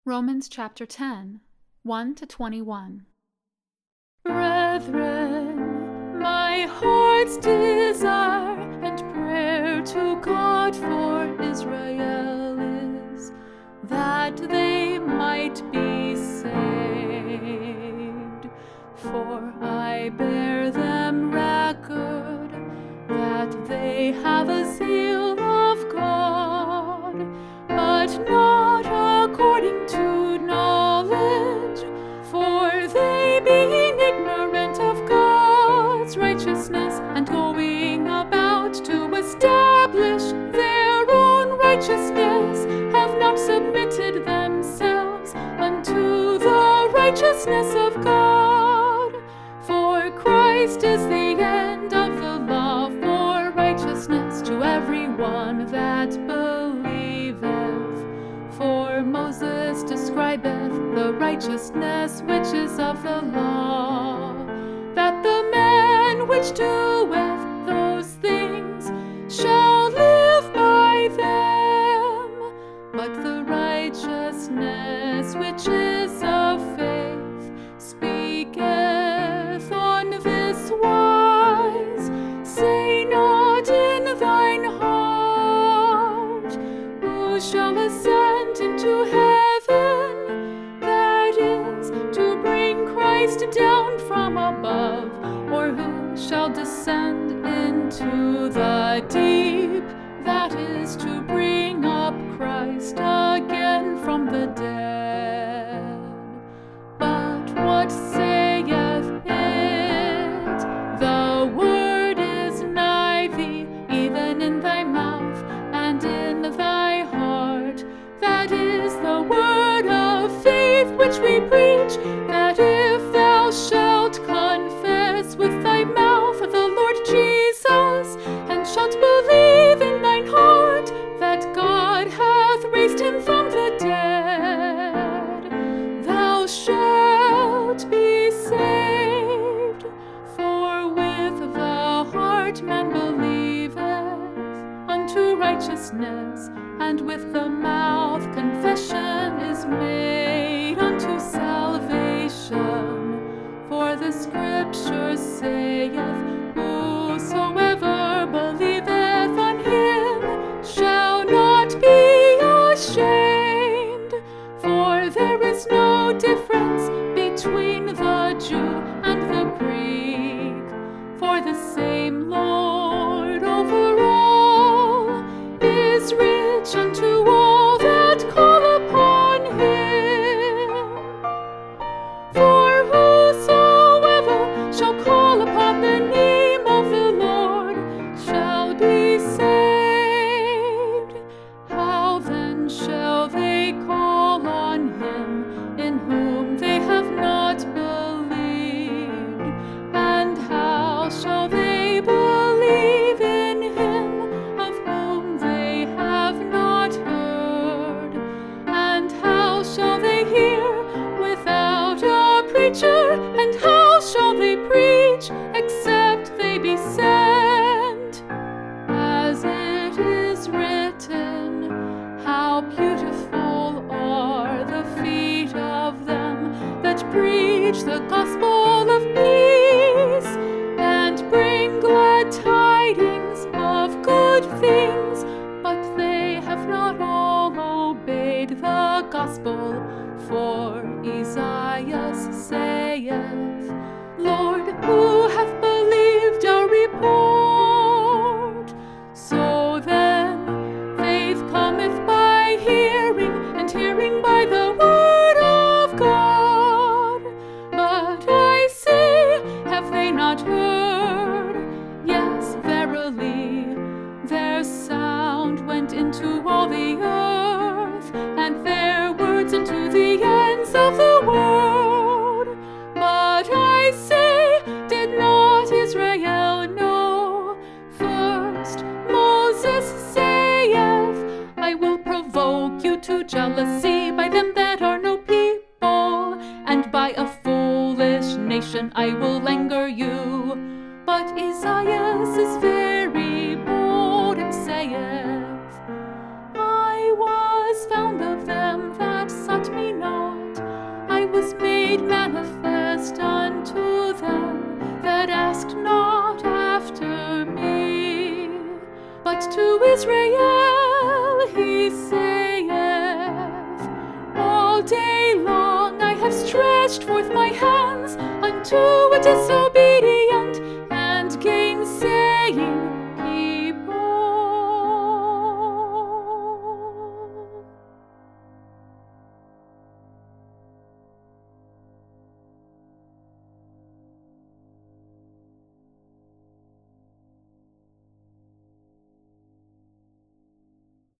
Romans chapter 10, 1-21. Brethren, my heart's desire and prayer to God for Israel is that they might be saved. For I bear them record that they have a zeal of God, but not according to knowledge, for they being ignorant of God's righteousness and going about to establish their own righteousness, have not submitted themselves unto the righteousness of God. For Christ is the end of the law for righteousness to everyone that believeth. For Moses describeth the righteousness which is of the law, that the man which doeth those things shall live by them. But the righteousness which is of faith speaketh on this wise: say not in thine heart, who shall ascend into heaven, that is, to bring Christ down from above, or who shall descend into the deep, that is, to bring up Christ again from the dead. But what saith it? The word is nigh thee, even in thy mouth and in thy heart. That is the word of faith which we preach, that if thou shalt confess with thy mouth the Lord Jesus, and shalt believe in thine heart that God hath raised him from the dead, thou shalt be saved. For with the heart man believeth unto righteousness, and with the mouth confession is made unto salvation. For the Scripture saith, whosoever believeth on him shall not be ashamed. For there is no difference between the Jew and the Greek, for the same Lord over all is rich unto all that call upon him. For whosoever shall call upon the name of the Lord shall be saved. How then shall they call on him in whom they have not believed? And how shall they believe in him of whom they have not heard? And how shall they hear without a preacher? And how shall they preach except they be sent? As it is written, how beautiful are the feet of them that preach the gospel of peace, and bring glad tidings of good things. But they have not all obeyed the gospel. For Esaias saith, Lord, who hath believed our report? So then faith cometh by hearing, and hearing by the word of God. But I say, have they not heard? Yes, verily, their sound went into all the earth, and their words into the ends of the world. But I say, did not Israel know? First Moses saith, I will provoke you to jealousy by them that are no people, and by a foolish nation I will anger you. But Esaias is very bold and saith, I was found of them that sought me made manifest unto them that asked not after me. But to Israel he saith, all day long I have stretched forth my hands unto a disobedient